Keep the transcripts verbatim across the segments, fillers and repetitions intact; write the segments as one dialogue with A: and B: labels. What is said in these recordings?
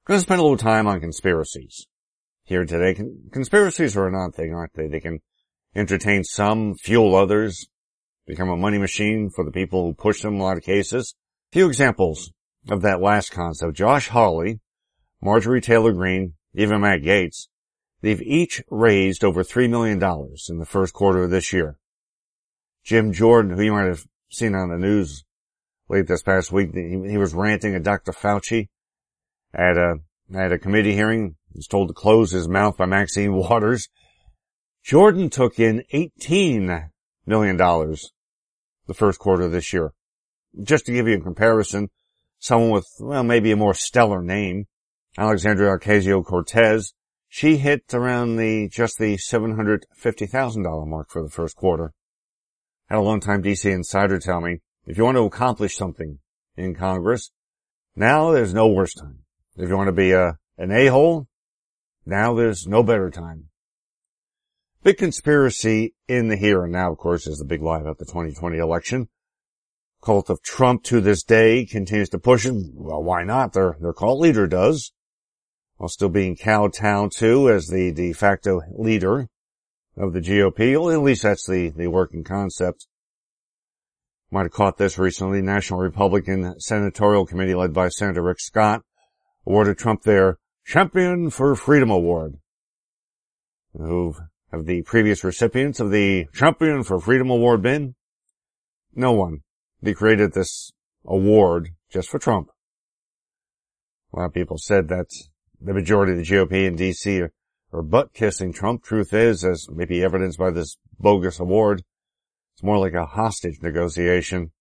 A: Going to spend a little time on conspiracies here today. Con- conspiracies are an odd thing, aren't they? They can entertain some, fuel others, become a money machine for the people who push them in a lot of cases. A few examples of that last concept. Josh Hawley, Marjorie Taylor Greene, even Matt Gaetz, they've each raised over three million dollars in the first quarter of this year. Jim Jordan, who you might have seen on the news late this past week, he, he was ranting at Doctor Fauci at a, at a committee hearing. He was told to close his mouth by Maxine Waters. Jordan took in eighteen million dollars the first quarter of this year. Just to give you a comparison, someone with, well, maybe a more stellar name, Alexandria Ocasio-Cortez, she hit around the, just the seven hundred fifty thousand dollars mark for the first quarter. Had a long-time D C insider tell me, if you want to accomplish something in Congress, now there's no worse time. If you want to be a, an a-hole, now there's no better time. Big conspiracy in the here and now, of course, is the big lie about the twenty twenty election. Cult of Trump to this day continues to push it. Well, why not? Their, their cult leader does. While still being kowtowed to as the de facto leader of the G O P. Well, at least that's the, the working concept. Might have caught this recently. National Republican Senatorial Committee led by Senator Rick Scott awarded Trump their Champion for Freedom Award. Who have the previous recipients of the Champion for Freedom Award been? No one. They created this award just for Trump. A lot of people said that the majority of the G O P in D C are, are butt-kissing Trump. Truth is, as maybe evidenced by this bogus award, it's more like a hostage negotiation.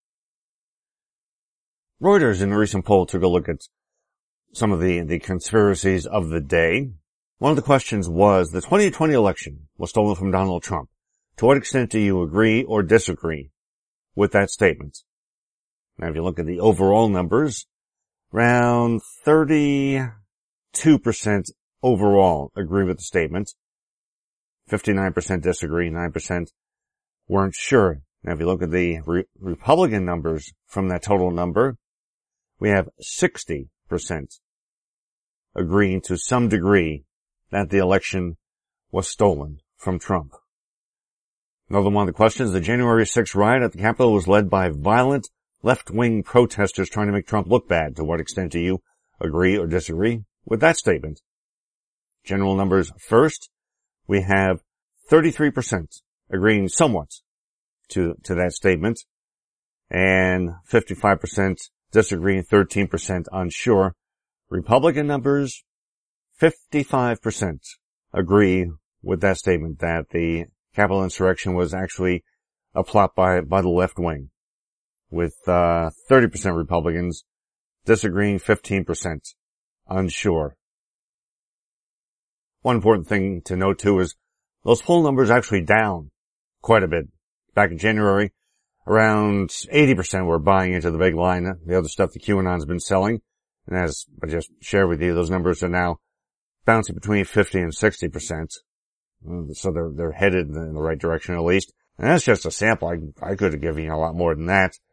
A: Reuters in a recent poll took a look at some of the, the conspiracies of the day. One of the questions was, the twenty twenty election was stolen from Donald Trump. To what extent do you agree or disagree with that statement? Now, if you look at the overall numbers, around thirty-two percent overall agree with the statement. fifty-nine percent disagree, nine percent weren't sure. Now, if you look at the re- Republican numbers from that total number, we have sixty percent agreeing to some degree that the election was stolen from Trump. Another one of the questions, the January sixth riot at the Capitol was led by violent left-wing protesters trying to make Trump look bad. To what extent do you agree or disagree with that statement? General numbers first, we have thirty-three percent agreeing somewhat to, to that statement, and fifty-five percent disagreeing, thirteen percent unsure. Republican numbers, fifty-five percent agree with that statement that the Capitol insurrection was actually a plot by, by the left wing, with, uh, thirty percent Republicans disagreeing, fifteen percent unsure. One important thing to note too is those poll numbers are actually down quite a bit. Back in January, around eighty percent were buying into the big line, the other stuff the QAnon's been selling. And as I just shared with you, those numbers are now bouncing between fifty and sixty percent. So they're, they're headed in the right direction at least. And that's just a sample. I, I could have given you a lot more than that.